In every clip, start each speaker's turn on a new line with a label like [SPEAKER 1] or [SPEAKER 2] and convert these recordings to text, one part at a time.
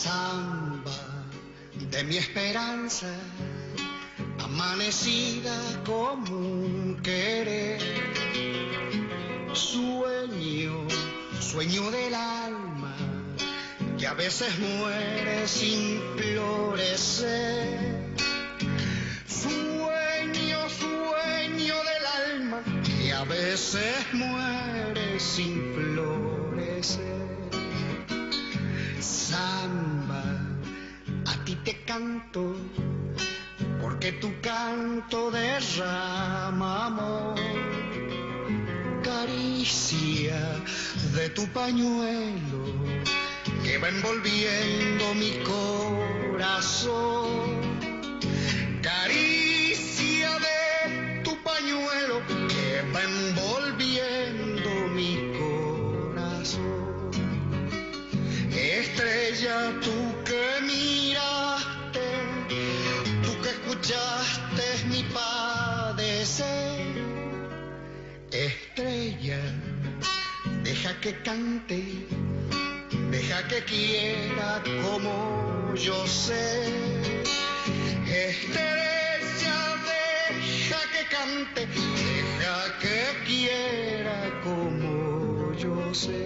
[SPEAKER 1] Samba de mi esperanza, amanecida como un querer. Sueño del alma, que a veces muere sin florecer. Sueño del alma, que a veces muere sin florecer. Samba, a ti te canto, porque tu canto derrama amor. Caricia de tu pañuelo, que va envolviendo mi corazón. Caricia de tu pañuelo, que va envolviendo mi corazón. Estrella, tú que miraste, tú que escuchaste mi padecer. Estrella, deja que cante, deja que quiera como yo sé. Estrella, deja que cante, deja que quiera como yo sé.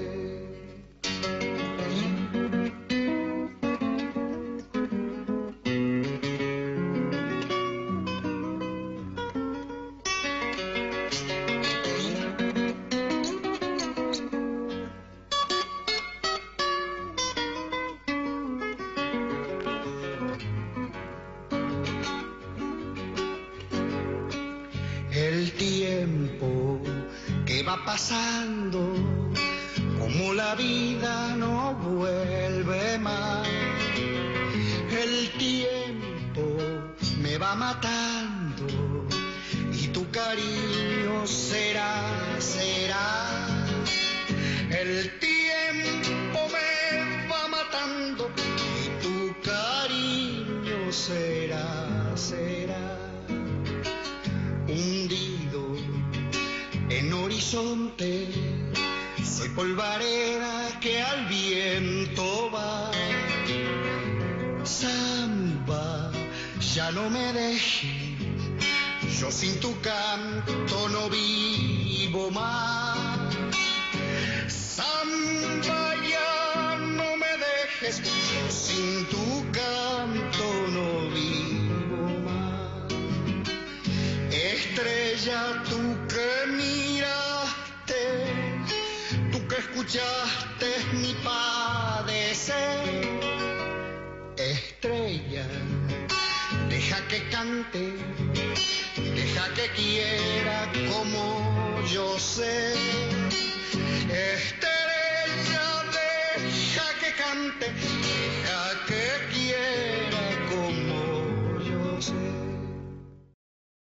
[SPEAKER 1] El tiempo que va pasando, como la vida no vuelve más. El tiempo me va matando y tu cariño será. El tiempo me va matando y tu cariño será. Hundido en horizonte, soy polvareda que al viento va. Samba, ya no me dejes, yo sin tu canto no vivo más. Samba, ya no me dejes, yo sin tu canto no vivo más. Estrella, tú que miraste, tú que escuchaste mi padecer. Estrella, deja que cante, deja que quiera como yo sé.